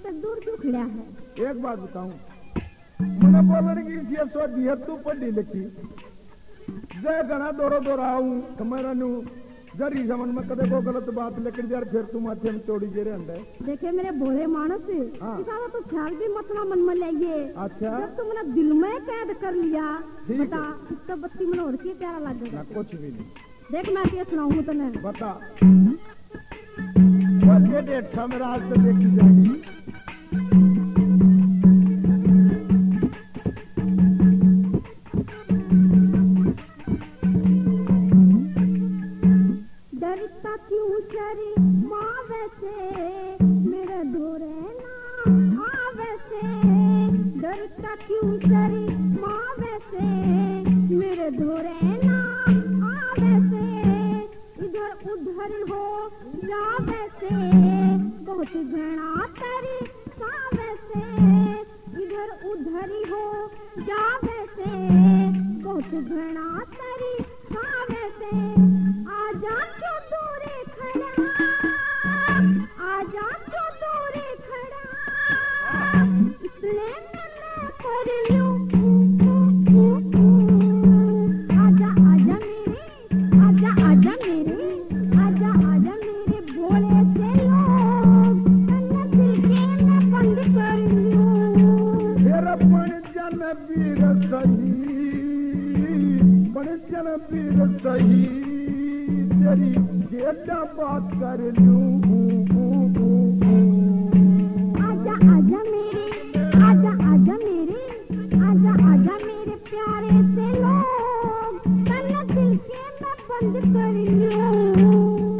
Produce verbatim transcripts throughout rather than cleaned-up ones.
इतने दूर क्यों खड़ा है? एक बात बताऊं, मैंने बोलने की छह सौ दिहत्तू पढ़ी लिखी जय घना दोरो दोहराऊं तुम्हारा नू जरी समझ में कदे को गलत बात लेकर यार फिर तुम माथे में चोड़ी गिरे अंडे। देखे मेरे भोले मानस, हाँ। इसका तो ख्याल भी मत ना मन में लाइए। अच्छा, जब तुमने दिल में कैद कर लिया, ठीक बता इसका बत्ती में और क्या प्यारा लगेगा? ना कुछ भी नहीं। देख मैं क्या सुनाऊं तने, बता बस ये डेट समय आज तक देखी जाएगी। डरता क्यों शरी माँ वैसे मेरे धोरे ना आ वैसे, डरता क्यों शरी माँ वैसे मेरे धोरे ना आ वैसे, इधर उधर हो जा वैसे बहुत घना तेरी सा वैसे, इधर उधर हो जा वैसे बहुत घना तेरी सा वैसे, आजा क्यों दूरे खड़ा, आजा क्यों दूरे खड़ा, इसलिए मैं कर लूं, आजा आजा मेरे, आजा आजा मेरे, आजा आजा मेरे भोले से लोग, तन्ने दिल के मैं बंद कर लूं। तेरा पण जन वीर सही, पण जन वीर सही तेरी जेठा बात कर लूं। आजा आजा मेरे, आजा आजा मेरे, आजा आजा मेरे प्यारे से लोग, तन्ने दिल के मैं बंद कर लूं।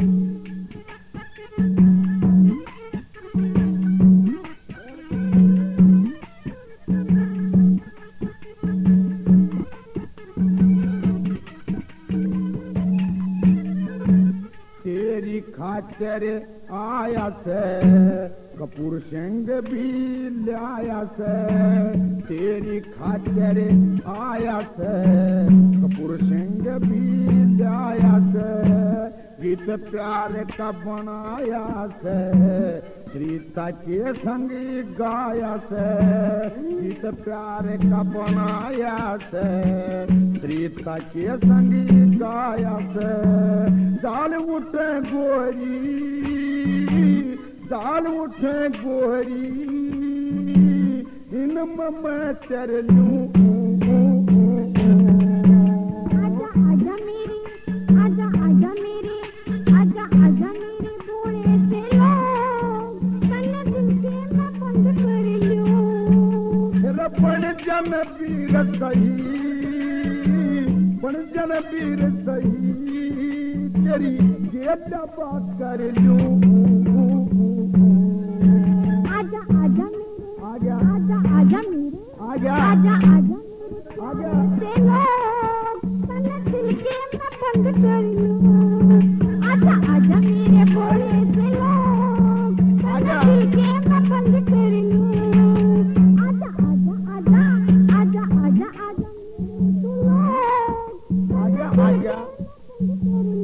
तेरी खातिर आया से कपूर सिंह भी लाया से, तेरी खातिर आया से कपूर सिंह भी लाया से, गीत प्यार का बनाया से श्रीता के संग गाया से, गीत प्यार का बनाया से श्रीता के संग गाया से, जाल उठे गोरी, जाल उठे गोरी इनमें मैं तेरे लूं। आजा आजा मेरे, आजा आजा मेरे, आजा आजा मेरे भोले से लोग, तन्ने दिल के मैं बंद कर लूं। तेरा पण जन वीर सही, पण जन वीर सही तेरी जेठा बात कर लूं। आजा आजा मेरे, आजा आजा आजा मेरे, आजा आजा आजा आजा से लोग, तन्ने दिल के मैं बंद कर लूं। आजा आजा मेरे भोले से लोग, तन्ने दिल के मैं बंद कर लूं। आजा आजा आजा आजा आजा आजा तू लोग, आजा आजा बंद कर